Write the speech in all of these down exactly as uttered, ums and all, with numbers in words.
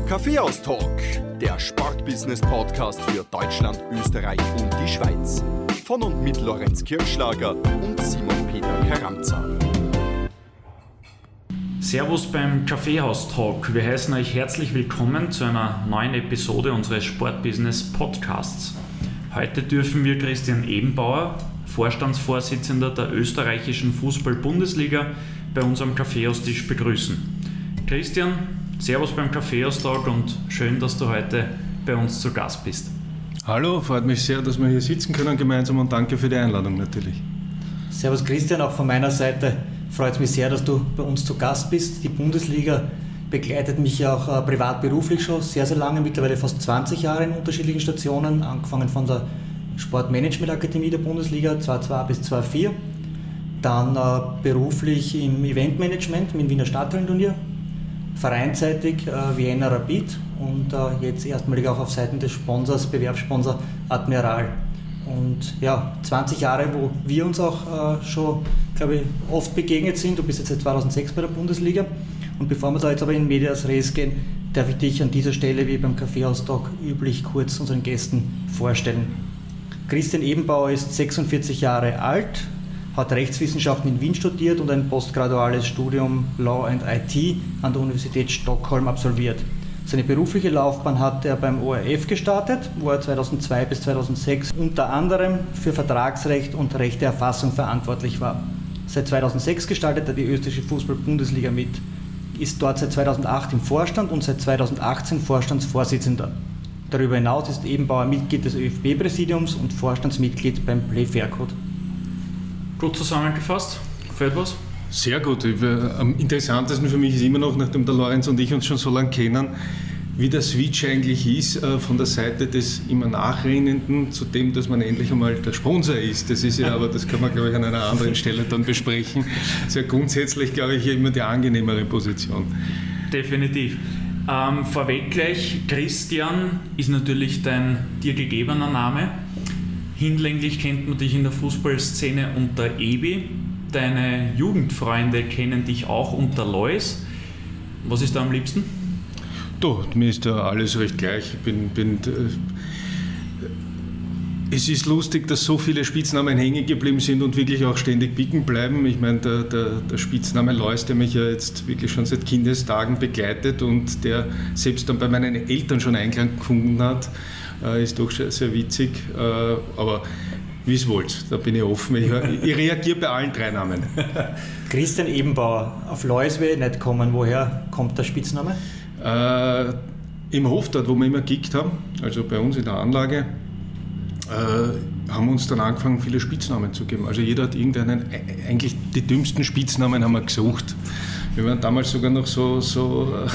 Kaffeehaus-Talk, der Sportbusiness-Podcast für Deutschland, Österreich und die Schweiz. Von und mit Lorenz Kirchschlager und Simon-Peter Karamza. Servus beim Kaffeehaus-Talk. Wir heißen euch herzlich willkommen zu einer neuen Episode unseres Sportbusiness-Podcasts. Heute dürfen wir Christian Ebenbauer, Vorstandsvorsitzender der österreichischen Fußball-Bundesliga, bei uns am Kaffeehaustisch begrüßen. Christian, servus beim Kaffeehaus-Talk und schön, dass du heute bei uns zu Gast bist. Hallo, freut mich sehr, dass wir hier sitzen können gemeinsam und danke für die Einladung natürlich. Servus Christian, auch von meiner Seite freut es mich sehr, dass du bei uns zu Gast bist. Die Bundesliga begleitet mich ja auch äh, privat beruflich schon sehr, sehr lange, mittlerweile fast zwanzig Jahre in unterschiedlichen Stationen, angefangen von der Sportmanagement-Akademie der Bundesliga zweitausendzwei bis zweitausendvier, dann äh, beruflich im Eventmanagement mit dem Wiener Stadthallenturnier, vereinsseitig äh, Vienna Rapid und äh, jetzt erstmalig auch auf Seiten des Sponsors, Bewerbssponsor Admiral. Und ja, zwanzig Jahre, wo wir uns auch äh, schon, glaube ich, oft begegnet sind. Du bist jetzt seit zweitausendsechs bei der Bundesliga. Und bevor wir da jetzt aber in Medias Res gehen, darf ich dich an dieser Stelle, wie beim Kaffeehaus-Talk üblich, kurz unseren Gästen vorstellen. Christian Ebenbauer ist sechsundvierzig Jahre alt, hat Rechtswissenschaften in Wien studiert und ein postgraduales Studium Law and I T an der Universität Stockholm absolviert. Seine berufliche Laufbahn hat er beim O R F gestartet, wo er zweitausendzwei bis zweitausendsechs unter anderem für Vertragsrecht und Rechteerfassung verantwortlich war. Seit zweitausendsechs gestaltet er die österreichische Fußball-Bundesliga mit, ist dort seit zweitausendacht im Vorstand und seit zweitausendachtzehn Vorstandsvorsitzender. Darüber hinaus ist Ebenbauer Mitglied des Ö F B-Präsidiums und Vorstandsmitglied beim Play Fair Code. Gut zusammengefasst, fällt was? Sehr gut. Am interessantesten für mich ist immer noch, nachdem der Lorenz und ich uns schon so lange kennen, wie der Switch eigentlich ist von der Seite des immer Nachrennenden zu dem, dass man endlich einmal der Sponsor ist. Das ist ja, aber das kann man, glaube ich, an einer anderen Stelle dann besprechen. Das ist ja grundsätzlich, glaube ich, immer die angenehmere Position. Definitiv. Ähm, vorweg gleich, Christian ist natürlich dein dir gegebener Name. Hinlänglich kennt man dich in der Fußballszene unter Ebi. Deine Jugendfreunde kennen dich auch unter Lois. Was ist da am liebsten? Du, mir ist da alles recht gleich. Ich bin, bin, äh, es ist lustig, dass so viele Spitznamen hängen geblieben sind und wirklich auch ständig bicken bleiben. Ich meine, der, der, der Spitzname Lois, der mich ja jetzt wirklich schon seit Kindestagen begleitet und der selbst dann bei meinen Eltern schon Einklang gefunden hat, äh, ist doch sehr witzig. Äh, aber wie es wollt, da bin ich offen. Ich, ich reagiere bei allen drei Namen. Christian Ebenbauer, auf Lois will ich nicht kommen. Woher kommt der Spitzname? Äh, Im Hof dort, wo wir immer gekickt haben, also bei uns in der Anlage, äh, haben wir uns dann angefangen, viele Spitznamen zu geben. Also jeder hat irgendeinen, eigentlich die dümmsten Spitznamen haben wir gesucht. Wir waren damals sogar noch so, so, äh,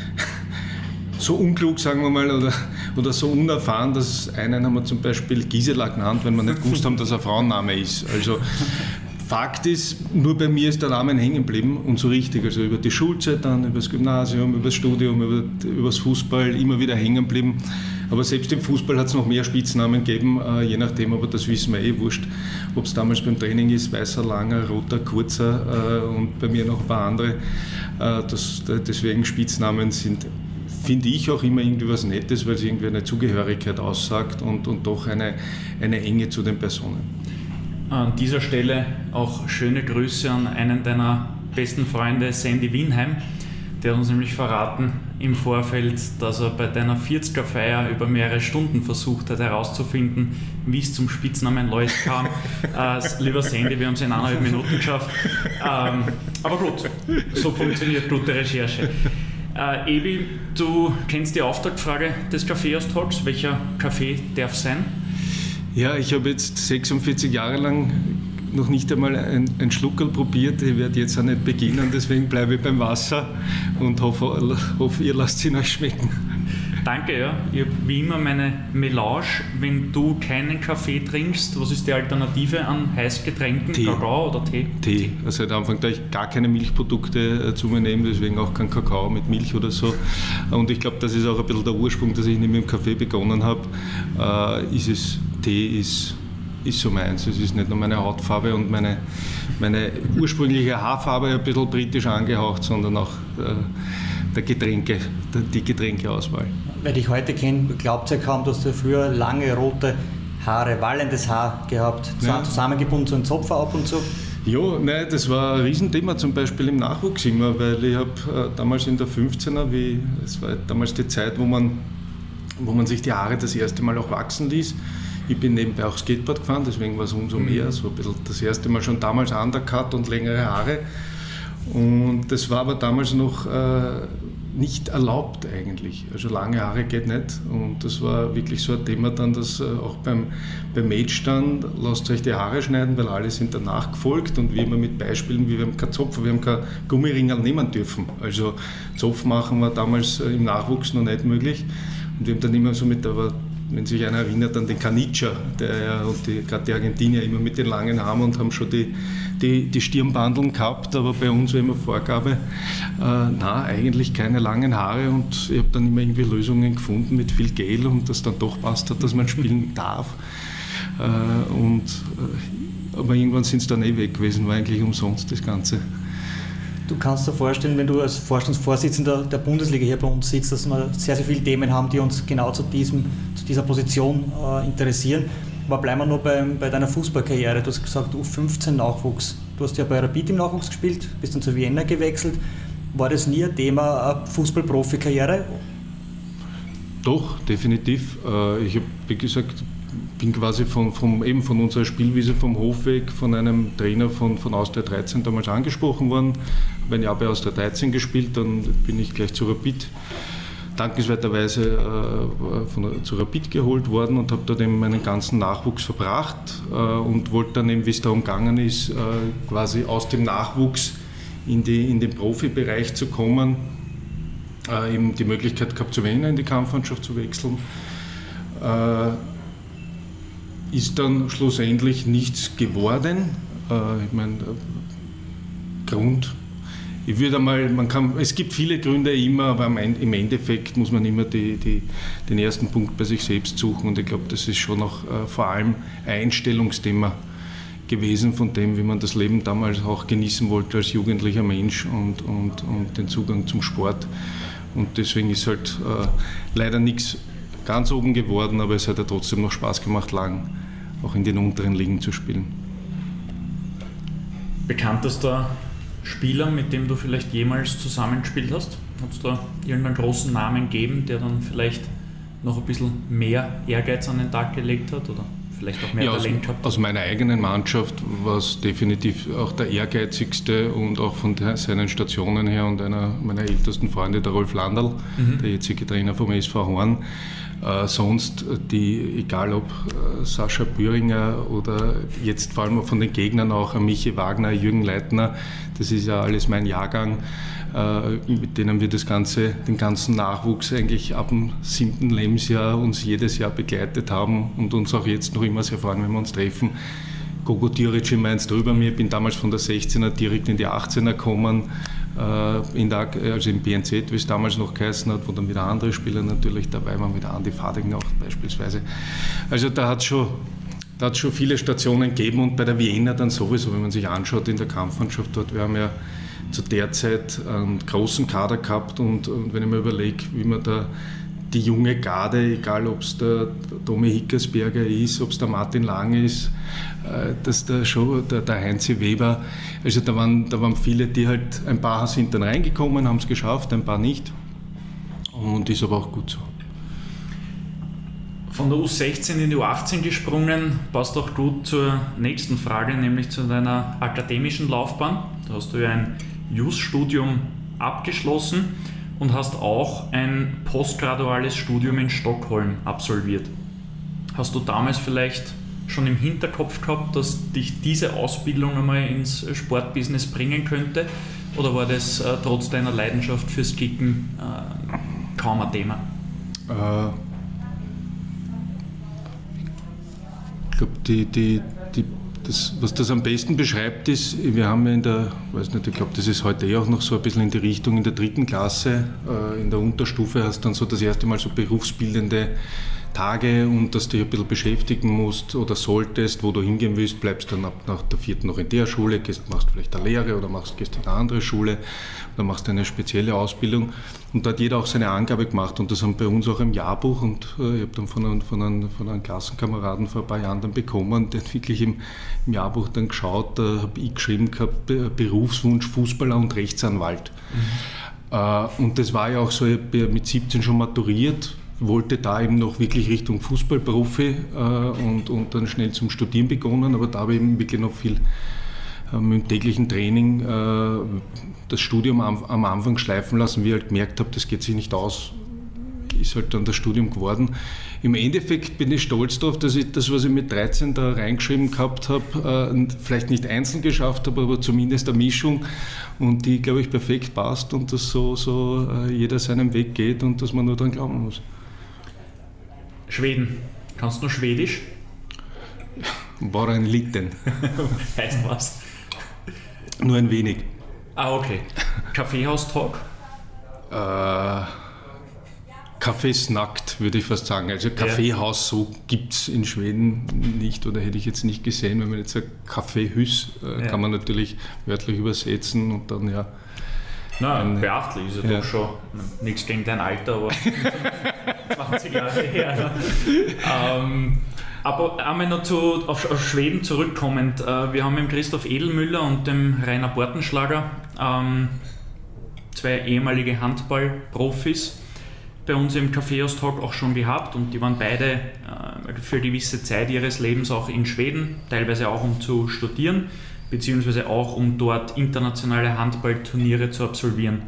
so unklug, sagen wir mal, oder, oder so unerfahren, dass einen haben wir zum Beispiel Gisela genannt, wenn wir nicht gewusst haben, dass er Frauenname ist. Also Fakt ist, nur bei mir ist der Name hängen geblieben und so richtig, also über die Schulzeit dann, über das Gymnasium, über das Studium, über, über das Fußball immer wieder hängen geblieben. Aber selbst im Fußball hat es noch mehr Spitznamen gegeben, äh, je nachdem, aber das wissen wir eh wurscht, ob es damals beim Training ist, weißer, langer, roter, kurzer äh, und bei mir noch ein paar andere. Äh, das, deswegen Spitznamen sind, finde ich, auch immer irgendwie was Nettes, weil es irgendwie eine Zugehörigkeit aussagt und, und doch eine, eine Enge zu den Personen. An dieser Stelle auch schöne Grüße an einen deiner besten Freunde, Sandy Wienheim. Der hat uns nämlich verraten im Vorfeld, dass er bei deiner vierziger-Feier über mehrere Stunden versucht hat herauszufinden, wie es zum Spitznamen Lois kam. äh, lieber Sandy, wir haben es in eineinhalb Minuten geschafft. Ähm, aber gut, so funktioniert gute Recherche. Äh, Ebi, du kennst die Auftaktfrage des Kaffeehaus-Talks. Welcher Kaffee darf sein? Ja, ich habe jetzt sechsundvierzig Jahre lang noch nicht einmal ein, ein Schluckerl probiert. Ich werde jetzt auch nicht beginnen, deswegen bleibe ich beim Wasser und hoffe, hoffe ihr lasst es ihn euch schmecken. Danke, ja. Ich habe wie immer meine Melange. Wenn du keinen Kaffee trinkst, was ist die Alternative an Heißgetränken? Tee. Kakao oder Tee? Tee. Also am Anfang da ich gar keine Milchprodukte zu mir nehme, deswegen auch kein Kakao mit Milch oder so. Und ich glaube, das ist auch ein bisschen der Ursprung, dass ich nicht mit dem Kaffee begonnen habe. Äh, ist es, Tee ist, ist so meins. Es ist nicht nur meine Hautfarbe und meine, meine ursprüngliche Haarfarbe ein bisschen britisch angehaucht, sondern auch äh, der Getränke, der, die Getränkeauswahl. Wer dich heute kennt, glaubt ja kaum, dass du früher lange rote Haare, wallendes Haar gehabt, ja. zusammengebunden zu einem Zopfer ab und zu. Ja, nein, das war ein Riesenthema zum Beispiel im Nachwuchs immer, weil ich habe äh, damals in der fünfzehner, wie, es war damals die Zeit, wo man, wo man sich die Haare das erste Mal auch wachsen ließ. Ich bin nebenbei auch Skateboard gefahren, deswegen war es umso mehr, so ein bisschen das erste Mal schon damals Undercut und längere Haare. Und das war aber damals noch äh, nicht erlaubt eigentlich. Also lange Haare geht nicht. Und das war wirklich so ein Thema dann, dass äh, auch beim, beim Match dann, lasst euch die Haare schneiden, weil alle sind danach gefolgt und wir immer mit Beispielen, wie wir haben keinen Zopf, wir haben keinen Gummiringel nehmen dürfen. Also Zopf machen war damals äh, im Nachwuchs noch nicht möglich. Und wir haben dann immer so mit der, wenn sich einer erinnert an den Canicha, der ja, und die, gerade die Argentinier immer mit den langen Haaren und haben schon die, die, die Stirnbandeln gehabt, aber bei uns war immer Vorgabe, äh, na eigentlich keine langen Haare, und ich habe dann immer irgendwie Lösungen gefunden mit viel Gel und das dann doch passt hat, dass man spielen darf. Äh, und, äh, aber irgendwann sind es dann eh weg gewesen, war eigentlich umsonst das Ganze. Du kannst dir vorstellen, wenn du als Vorstandsvorsitzender der Bundesliga hier bei uns sitzt, dass wir sehr, sehr viele Themen haben, die uns genau zu, diesem, zu dieser Position äh, interessieren. Aber bleiben wir nur bei, bei deiner Fußballkarriere. Du hast gesagt, U fünfzehn Nachwuchs. Du hast ja bei Rapid im Nachwuchs gespielt, bist dann zu Vienna gewechselt. War das nie ein Thema, eine Fußball-Profi-Karriere? Doch, definitiv. Ich habe, wie gesagt, bin quasi von, von, eben von unserer Spielwiese vom Hof weg von einem Trainer von, von Austria dreizehn damals angesprochen worden. Habe ein Jahr bei Austria dreizehn gespielt, dann bin ich gleich zu Rapid dankenswerterweise äh, von, zu Rapid geholt worden und habe dort eben meinen ganzen Nachwuchs verbracht äh, und wollte dann eben, wie es darum gegangen ist, äh, quasi aus dem Nachwuchs in, die, in den Profibereich zu kommen, äh, eben die Möglichkeit gehabt, zu Vienna in die Kampfmannschaft zu wechseln. Äh, ist dann schlussendlich nichts geworden. Äh, ich meine, Grund, ich würde einmal, man kann, es gibt viele Gründe immer, aber im Endeffekt muss man immer die, die, den ersten Punkt bei sich selbst suchen, und ich glaube, das ist schon auch äh, vor allem ein Einstellungsthema gewesen von dem, wie man das Leben damals auch genießen wollte als jugendlicher Mensch und, und, und den Zugang zum Sport. Und deswegen ist halt äh, leider nichts ganz oben geworden, aber es hat ja trotzdem noch Spaß gemacht, lang auch in den unteren Ligen zu spielen. Bekanntester Spieler, mit dem du vielleicht jemals zusammengespielt hast? Hat es da irgendeinen großen Namen gegeben, der dann vielleicht noch ein bisschen mehr Ehrgeiz an den Tag gelegt hat oder vielleicht auch mehr ja, Talent aus, gehabt? Aus meiner eigenen Mannschaft war es definitiv auch der ehrgeizigste und auch von der, seinen Stationen her, und einer meiner ältesten Freunde, der Rolf Landl, mhm. der jetzige Trainer vom S V Horn. Äh, sonst die, egal ob äh, Sascha Büringer oder jetzt vor allem von den Gegnern auch Michi Wagner, Jürgen Leitner, das ist ja alles mein Jahrgang, äh, mit denen wir das Ganze, den ganzen Nachwuchs eigentlich ab dem siebten Lebensjahr uns jedes Jahr begleitet haben und uns auch jetzt noch immer sehr freuen, wenn wir uns treffen. Gogo Diric in Mainz drüber mir, bin damals von der sechzehner direkt in die achtzehner gekommen, äh, in der, also im B N Z, wie es damals noch geheißen hat, wo dann wieder andere Spieler natürlich dabei waren, wie der Andi Fading auch beispielsweise. Also da hat es schon, da hat's schon viele Stationen gegeben, und bei der Vienna dann sowieso, wenn man sich anschaut in der Kampfmannschaft dort, wir haben ja zu der Zeit einen großen Kader gehabt, und, und wenn ich mir überlege, wie man da die junge Garde, egal ob es der Tommy Hickersberger ist, ob es der Martin Lang ist, äh, dass der, schon, der, der Heinzi Weber, also da waren, da waren viele, die halt, ein paar sind dann reingekommen, haben es geschafft, ein paar nicht, und ist aber auch gut so. Von der U sechzehn in die U achtzehn gesprungen, passt auch gut zur nächsten Frage, nämlich zu deiner akademischen Laufbahn. Da hast du ja ein Jus-Studium abgeschlossen und hast auch ein postgraduales Studium in Stockholm absolviert. Hast du damals vielleicht schon im Hinterkopf gehabt, dass dich diese Ausbildung einmal ins Sportbusiness bringen könnte? Oder war das äh, trotz deiner Leidenschaft fürs Kicken äh, kaum ein Thema? Äh, ich glaube, die, die, die Das, was das am besten beschreibt, ist, wir haben ja in der, weiß nicht, ich glaube, das ist heute eh auch noch so ein bisschen in die Richtung, in der dritten Klasse, äh, in der Unterstufe hast du dann so das erste Mal so berufsbildende Tage und dass du dich ein bisschen beschäftigen musst oder solltest, wo du hingehen willst, bleibst dann ab nach der vierten noch in der Schule, gehst, machst vielleicht eine Lehre oder machst, gehst in eine andere Schule oder machst eine spezielle Ausbildung. Und da hat jeder auch seine Angabe gemacht und das haben bei uns auch im Jahrbuch und äh, ich habe dann von einem, von, einem, von einem Klassenkameraden vor ein paar Jahren dann bekommen, der hat wirklich im, im Jahrbuch dann geschaut, da habe ich geschrieben gehabt, Berufswunsch Fußballer und Rechtsanwalt. Mhm. Äh, und das war ja auch so, ich habe mit siebzehn schon maturiert, wollte da eben noch wirklich Richtung Fußballprofi äh, und, und dann schnell zum Studieren begonnen, aber da habe ich eben wirklich noch viel äh, mit dem täglichen Training äh, das Studium am, am Anfang schleifen lassen, wie ich halt gemerkt habe, das geht sich nicht aus, ist halt dann das Studium geworden. Im Endeffekt bin ich stolz darauf, dass ich das, was ich mit dreizehn da reingeschrieben gehabt habe, äh, vielleicht nicht einzeln geschafft habe, aber zumindest eine Mischung und die, glaube ich, perfekt passt und dass so, so äh, jeder seinen Weg geht und dass man nur daran glauben muss. Schweden. Kannst du noch Schwedisch? War ein Litten. Heißt was? Nur ein wenig. Ah, okay. Kaffeehaus-Talk? Äh, Kaffeesnackt, würde ich fast sagen. Also Kaffeehaus, so gibt es in Schweden nicht oder hätte ich jetzt nicht gesehen. Wenn man jetzt sagt Kaffeehüss, äh, ja. kann man natürlich wörtlich übersetzen und dann ja. Nein, beachtlich ist ja, ja doch schon. Nichts gegen dein Alter, aber zwanzig Jahre her. ähm, aber einmal noch zu, auf, auf Schweden zurückkommend. Äh, wir haben mit Christoph Edelmüller und dem Rainer Bortenschlager ähm, zwei ehemalige Handballprofis bei uns im Kaffeehaus-Talk auch schon gehabt und die waren beide äh, für eine gewisse Zeit ihres Lebens auch in Schweden, teilweise auch um zu studieren, beziehungsweise auch um dort internationale Handballturniere zu absolvieren.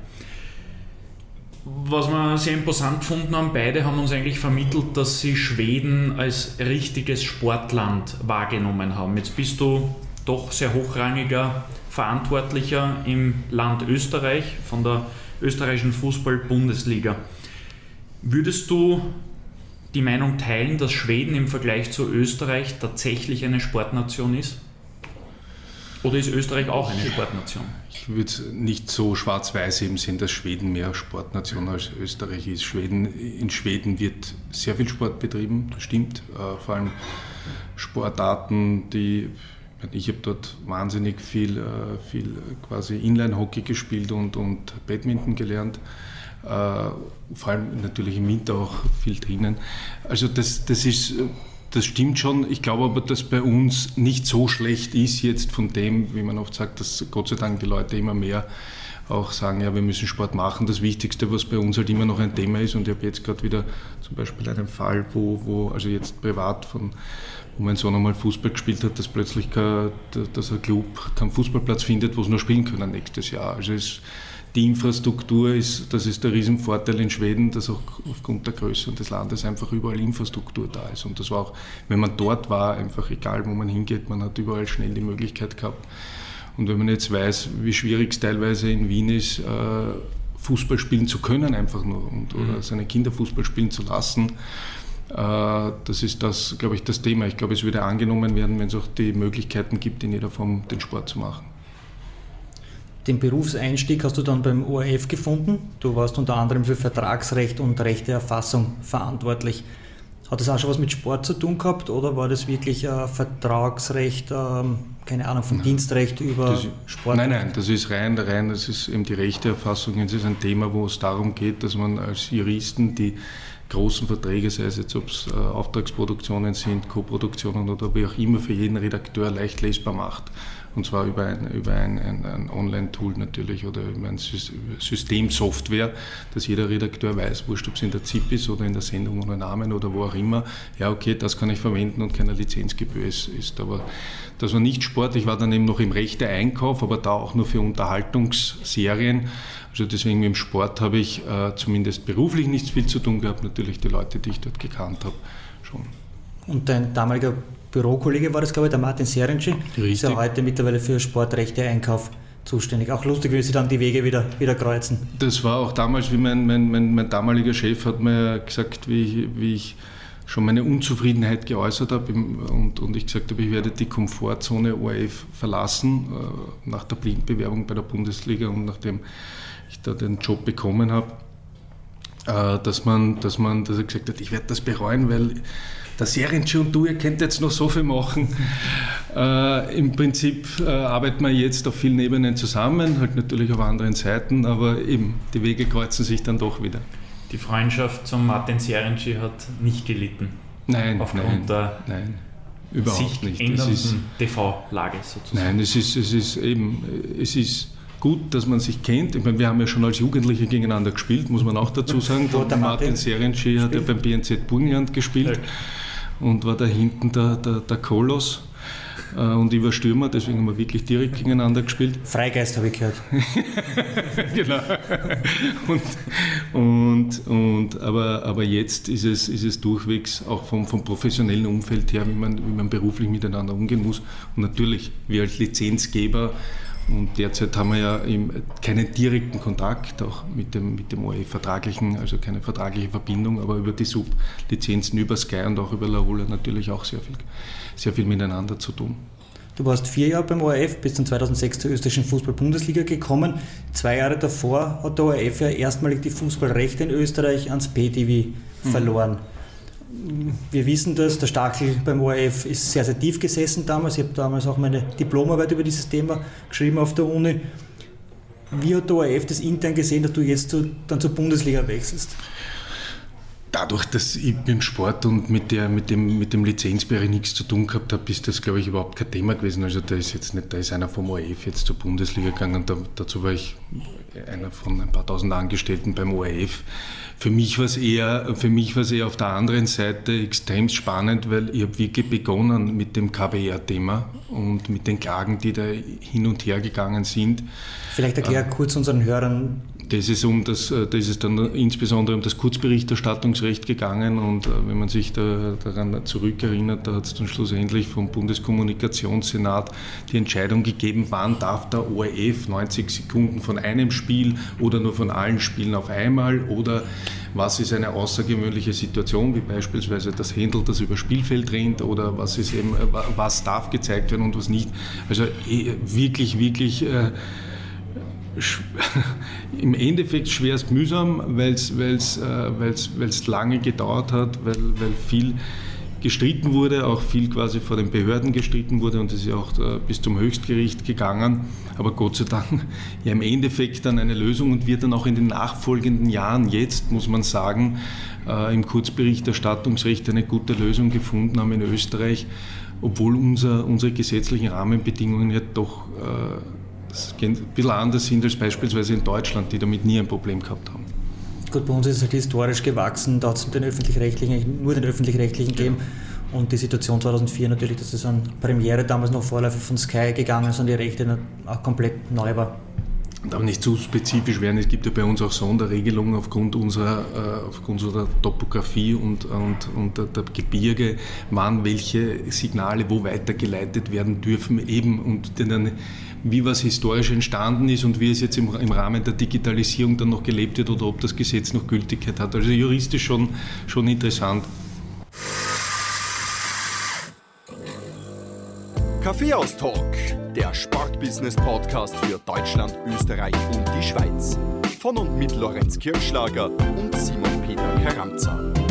Was wir sehr imposant gefunden haben, beide haben uns eigentlich vermittelt, dass sie Schweden als richtiges Sportland wahrgenommen haben. Jetzt bist du doch sehr hochrangiger Verantwortlicher im Land Österreich von der österreichischen Fußball-Bundesliga. Würdest du die Meinung teilen, dass Schweden im Vergleich zu Österreich tatsächlich eine Sportnation ist? Oder ist Österreich auch eine Sportnation? Ich würde es nicht so schwarz-weiß eben sehen, dass Schweden mehr Sportnation als Österreich ist. Schweden, in Schweden wird sehr viel Sport betrieben, das stimmt. Äh, vor allem Sportarten, die ich habe dort wahnsinnig viel, äh, viel quasi Inline-Hockey gespielt und, und Badminton gelernt. Äh, vor allem natürlich im Winter auch viel drinnen. Also das, das ist... Das stimmt schon. Ich glaube aber, dass bei uns nicht so schlecht ist jetzt von dem, wie man oft sagt, dass Gott sei Dank die Leute immer mehr auch sagen, ja, wir müssen Sport machen. Das Wichtigste, was bei uns halt immer noch ein Thema ist, und ich habe jetzt gerade wieder zum Beispiel einen Fall, wo, wo also jetzt privat, von, wo mein Sohn einmal Fußball gespielt hat, dass plötzlich kein, dass ein Club keinen Fußballplatz findet, wo sie noch spielen können nächstes Jahr. Also es Die Infrastruktur ist, das ist der Riesenvorteil in Schweden, dass auch aufgrund der Größe des Landes einfach überall Infrastruktur da ist. Und das war auch, wenn man dort war, einfach egal, wo man hingeht, man hat überall schnell die Möglichkeit gehabt. Und wenn man jetzt weiß, wie schwierig es teilweise in Wien ist, Fußball spielen zu können einfach nur und, oder mhm. seine Kinder Fußball spielen zu lassen, das ist das, glaube ich, das Thema. Ich glaube, es würde angenommen werden, wenn es auch die Möglichkeiten gibt, in jeder Form den Sport zu machen. Den Berufseinstieg hast du dann beim O R F gefunden. Du warst unter anderem für Vertragsrecht und Rechteerfassung verantwortlich. Hat das auch schon was mit Sport zu tun gehabt oder war das wirklich äh, Vertragsrecht, ähm, keine Ahnung, vom nein. Dienstrecht über das, Sport? Nein, nein, das ist rein, rein, das ist eben die Rechteerfassung. Das ist ein Thema, wo es darum geht, dass man als Juristen die großen Verträge, sei es jetzt, ob es äh, Auftragsproduktionen sind, Co-Produktionen oder wie auch immer, für jeden Redakteur leicht lesbar macht. Und zwar über ein, über ein, ein, ein Online-Tool natürlich oder über ein Systemsoftware, dass jeder Redakteur weiß, wurscht, ob es in der Z I P ist oder in der Sendung ohne Namen oder wo auch immer. Ja, okay, das kann ich verwenden und keine Lizenzgebühr ist. ist. Aber das war nicht Sport. Ich war dann eben noch im Rechte-Einkauf, aber da auch nur für Unterhaltungsserien. Also deswegen mit dem Sport habe ich äh, zumindest beruflich nichts viel zu tun gehabt. Natürlich die Leute, die ich dort gekannt habe, schon. Und dein damaliger Bürokollege war das, glaube ich, der Martin Serengin. Richtig. Ist ja heute mittlerweile für Sportrechte-Einkauf zuständig. Auch lustig, wie sie dann die Wege wieder, wieder kreuzen. Das war auch damals, wie mein, mein, mein, mein damaliger Chef hat mir gesagt, wie ich, wie ich schon meine Unzufriedenheit geäußert habe und, und ich gesagt habe, ich werde die Komfortzone O R F verlassen, äh, nach der Blindbewerbung bei der Bundesliga und nachdem ich da den Job bekommen habe, äh, dass, man, dass, man, dass er gesagt hat, ich werde das bereuen, weil der Serienci und du, ihr könnt jetzt noch so viel machen. Äh, Im Prinzip äh, arbeiten wir jetzt auf vielen Ebenen zusammen, halt natürlich auf anderen Seiten, aber eben, die Wege kreuzen sich dann doch wieder. Die Freundschaft zum Martin Serienci hat nicht gelitten. Nein, aufgrund nein, der nein, überhaupt sich nicht. ändernden Es ist, T V-Lage sozusagen. nein, es ist, es ist eben, es ist gut, dass man sich kennt. Ich meine, wir haben ja schon als Jugendliche gegeneinander gespielt, muss man auch dazu sagen. Der Martin Serienci hat ja beim B N Z Burgenland gespielt. Ja. Und war da hinten der, der, der Koloss äh, und ich war Stürmer, deswegen haben wir wirklich direkt gegeneinander gespielt. Freigeist habe ich gehört. Genau. Und, und, und, aber, aber jetzt ist es, ist es durchwegs auch vom, vom professionellen Umfeld her, wie man, wie man beruflich miteinander umgehen muss. Und natürlich, wir als Lizenzgeber, und derzeit haben wir ja keinen direkten Kontakt auch mit dem, mit dem O R F-vertraglichen, also keine vertragliche Verbindung, aber über die Sublizenzen, über Sky und auch über Laola natürlich auch sehr viel, sehr viel miteinander zu tun. Du warst vier Jahre beim O R F, bist dann zweitausendsechs zur österreichischen Fußball-Bundesliga gekommen. Zwei Jahre davor hat der O R F ja erstmalig die Fußballrechte in Österreich ans P T V verloren. Mhm. Wir wissen das, der Stachel beim O R F ist sehr, sehr tief gesessen damals. Ich habe damals auch meine Diplomarbeit über dieses Thema geschrieben auf der Uni. Wie hat der O R F das intern gesehen, dass du jetzt zu, dann zur Bundesliga wechselst? Dadurch, dass ich mit dem Sport und mit, der, mit, dem, mit dem Lizenzbereich nichts zu tun gehabt habe, ist das, glaube ich, überhaupt kein Thema gewesen. Also da ist jetzt nicht, da ist einer vom O R F jetzt zur Bundesliga gegangen. Da, dazu war ich einer von ein paar tausend Angestellten beim O R F. Für mich war es eher, für mich war es eher auf der anderen Seite extrem spannend, weil ich habe wirklich begonnen mit dem K B R-Thema und mit den Klagen, die da hin und her gegangen sind. Vielleicht erklär äh, kurz unseren Hörern. Das ist, um das, da ist es dann insbesondere um das Kurzberichterstattungsrecht gegangen und wenn man sich da, daran zurückerinnert, da hat es dann schlussendlich vom Bundeskommunikationssenat die Entscheidung gegeben, wann darf der O R F neunzig Sekunden von einem Spiel oder nur von allen Spielen auf einmal oder was ist eine außergewöhnliche Situation, wie beispielsweise das Händel, das über Spielfeld rennt oder was ist eben, was darf gezeigt werden und was nicht. Also wirklich, wirklich äh, im Endeffekt schwerst mühsam, weil es äh, lange gedauert hat, weil, weil viel gestritten wurde, auch viel quasi vor den Behörden gestritten wurde und es ist ja auch äh, bis zum Höchstgericht gegangen. Aber Gott sei Dank ja im Endeffekt dann eine Lösung und wir dann auch in den nachfolgenden Jahren jetzt, muss man sagen, äh, im Kurzberichterstattungsrecht eine gute Lösung gefunden haben in Österreich, obwohl unser, unsere gesetzlichen Rahmenbedingungen ja doch äh, ein bisschen anders sind als beispielsweise in Deutschland, die damit nie ein Problem gehabt haben. Gut, bei uns ist es halt historisch gewachsen, da hat es den öffentlich-rechtlichen, nur den öffentlich-rechtlichen gegeben. Ja. Und die Situation zweitausendvier natürlich, dass es an Premiere damals noch Vorläufer von Sky gegangen ist und die Rechte auch komplett neu war. Darf nicht zu spezifisch werden, es gibt ja bei uns auch Sonderregelungen aufgrund unserer, äh, aufgrund unserer Topografie und, und, und der, der Gebirge, wann welche Signale wo weitergeleitet werden dürfen eben und dann wie was historisch entstanden ist und wie es jetzt im, im Rahmen der Digitalisierung dann noch gelebt wird oder ob das Gesetz noch Gültigkeit hat. Also juristisch schon, schon interessant. Kaffeehaus-Talk, der Sportbusiness-Podcast für Deutschland, Österreich und die Schweiz. Von und mit Lorenz Kirschlager und Simon Peter Karamza.